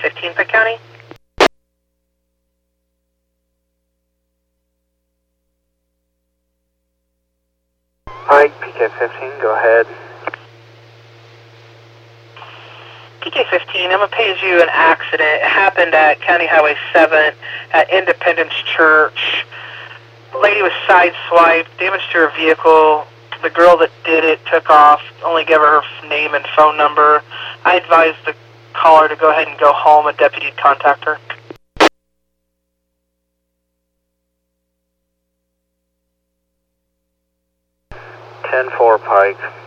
15th and County. Pike, PK-15, go ahead. PK-15, I'm going to page you an accident. It happened at County Highway 7 at Independence Church. The lady was sideswiped, damage to her vehicle. The girl that did it took off, only gave her her name and phone number. I advised the caller to go ahead and go home. A deputy would contact her. 10-4 Pike.